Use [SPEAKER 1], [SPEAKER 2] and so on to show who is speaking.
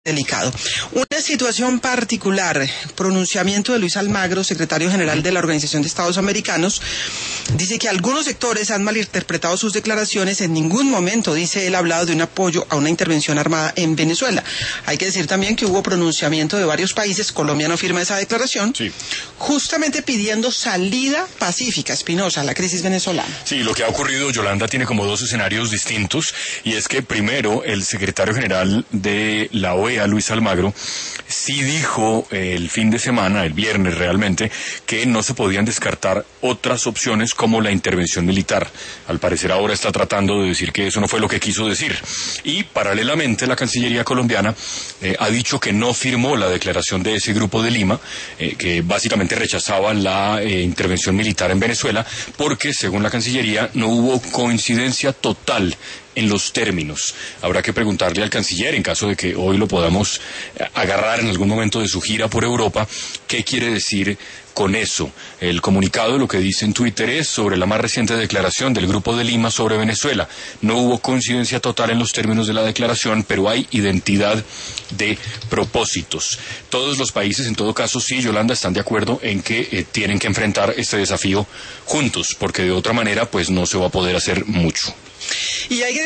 [SPEAKER 1] delicado. Una situación particular, pronunciamiento de Luis Almagro, secretario general de la Organización de Estados Americanos, dice que algunos sectores han malinterpretado sus declaraciones. En ningún momento, dice él, ha hablado de un apoyo a una intervención armada en Venezuela. Hay que decir también que hubo pronunciamiento de varios países, Colombia no firma esa declaración, sí, justamente pidiendo salida pacífica, Espinosa, a la crisis venezolana.
[SPEAKER 2] Sí, lo que ha ocurrido, Yolanda, tiene como dos escenarios distintos, y es que primero el secretario general de la OEA, Luis Almagro, sí dijo el fin de semana, el viernes realmente, que no se podían descartar otras opciones como la intervención militar. Al parecer ahora está tratando de decir que eso no fue lo que quiso decir. Y paralelamente la Cancillería colombiana ha dicho que no firmó la declaración de ese grupo de Lima, que básicamente rechazaba la intervención militar en Venezuela, porque según la Cancillería no hubo coincidencia total en los términos. Habrá que preguntarle al canciller, en caso de que hoy lo podamos agarrar en algún momento de su gira por Europa, qué quiere decir con eso. El comunicado lo que dice en Twitter es sobre la más reciente declaración del Grupo de Lima sobre Venezuela. No hubo coincidencia total en los términos de la declaración, pero hay identidad de propósitos. Todos los países, en todo caso, sí, Yolanda, están de acuerdo en que tienen que enfrentar este desafío juntos, porque de otra manera, pues no se va a poder hacer mucho.
[SPEAKER 1] Y hay que